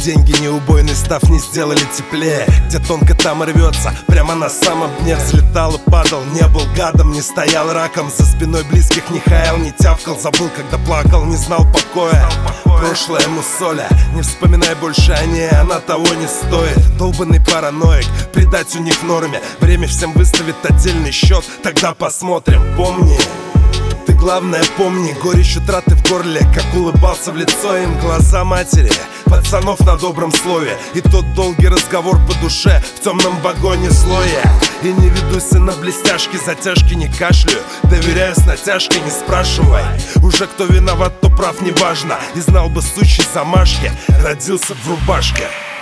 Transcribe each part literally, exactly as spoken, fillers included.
деньги, не убойный став, не сделали теплее. Где тонко, там рвется, прямо на самом дне. Взлетал и падал, не был гадом, не стоял раком. За спиной близких не хаял, не тявкал, забыл, когда плакал, не знал покоя. Прошлое мусоля, не вспоминай больше о ней, она того не стоит. Долбанный параноик, предать у них в норме. Время всем выставит отдельный счет, тогда посмотрим. Помни, ты главное помни, горечь утраты в горле, как улыбался в лицо им глаза матери пацанов на добром слове. И тот долгий разговор по душе в темном вагоне слоя. И не ведуся на блестяшки, затяжки не кашляю, доверяю с натяжкой, не спрашивай. Уже кто виноват, то прав, неважно. И знал бы сучьи замашки, родился в рубашке.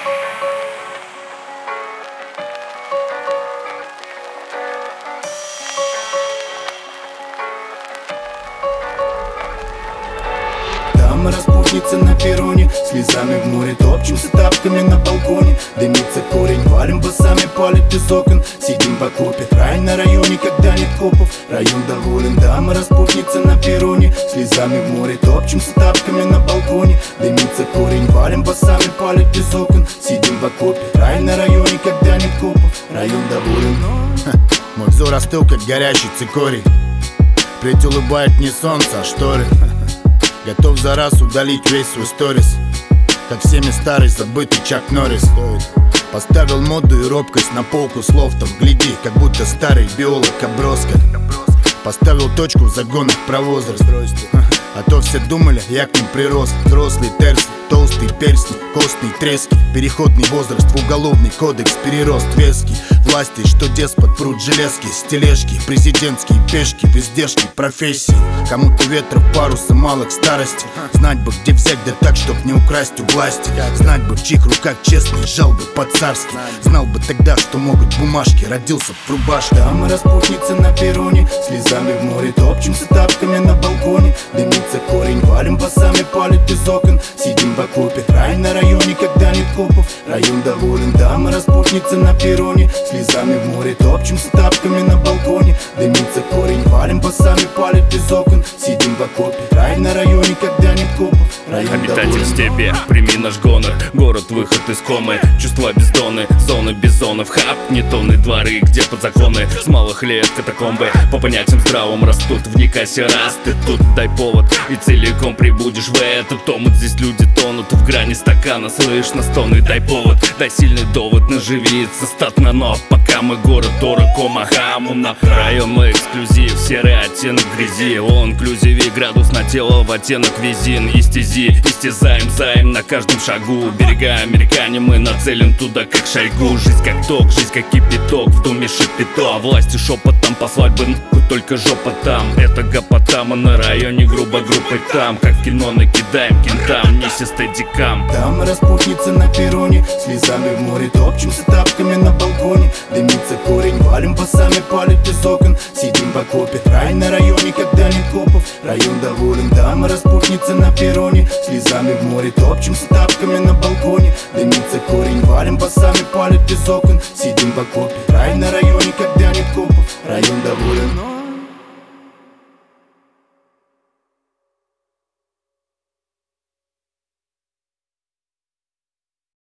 Дама распутница на перроне, слезами в море топчемся тапками на балконе. Дымится корень, валим басами, палит из окон. Сидим в окопе, рай на районе, когда нет копов. Район доволен, дама распутница на перроне, слезами в море топчемся тапками на балконе. Дымится корень, валим басами, палит из окон. Сидим в окопе, рай на районе, когда нет копов. Район доволен. Мой взор остыл, как горящий цикорий. Плеть улыбает не солнце, а шторы. Готов за раз удалить весь свой сторис, как всеми старый забытый Чак Норрис. Поставил моду и робкость на полку слов. Там гляди, как будто старый биолог Оброска. Поставил точку в загонах про возраст. А то все думали, я к ним прирос. Взрослый терс, толстые перстни, костные трески. Переходный возраст в уголовный кодекс, перерост веский. Власти, что деспот, прут железки, стележки, президентские пешки, бездержки, профессии. Кому-то ветра паруса мало к старости. Знать бы, где взять, да так, чтоб не украсть у власти. Знать бы, в чьих руках честный, жал бы по-царски. Знал бы тогда, что могут бумажки, родился в рубашке. Дама распутница на перроне, слезами в море топчемся тапками на балконе. Дымится корень, валим басами, палит из окон. Сидим в окопе, рай на районе, когда нет копов. Район доволен, дама распутница на перроне, слезами в море топчемся тапками на балконе. Дымится корень, валим басами, палит из окон. Сидим в окопе, рай на районе, когда нет копов. Район Обитатель доволен. степи, прими наш гонор. Город, выход из комы, чувства бездоны. Зоны без зоны, в хаб, не тонны дворы, где подзаконы. С малых лет катакомбы, по понятиям здравым растут. Вникайся, раз ты тут, дай повод, и целиком прибудешь в этот омут. Здесь люди тонут в грани стакана, слышно стоны, дай повод, дай сильный довод, наживиться статно. Но пока мы город Оракома, Хамуна, район мой эксклюзив, серый оттенок грязи. Он инклюзиви, градус на тело в оттенок визин. И стези, истязаем займ на каждом шагу. Берега американе, мы нацелен туда, как Шойгу. Жизнь как ток, жизнь как кипяток, в доме шипито. А власти шепотом послать бы нахуй, только жопа там. Это гопотама на районе, грубо группой там. Как в кино накидаем кентам, неси стедикам. Дама распутница на перроне, слезами в море топчемся тапками на балконе. Дымится корень, валим басами, палит из окон. Сидим в окопе, рай на районе, когда нет копов. Район доволен, дама распутница на перроне, слезами в море топчемся тапками на балконе. Дымится корень, валим басами, палит из окон. Сидим в окопе, рай на районе, когда нет копов. Район доволен.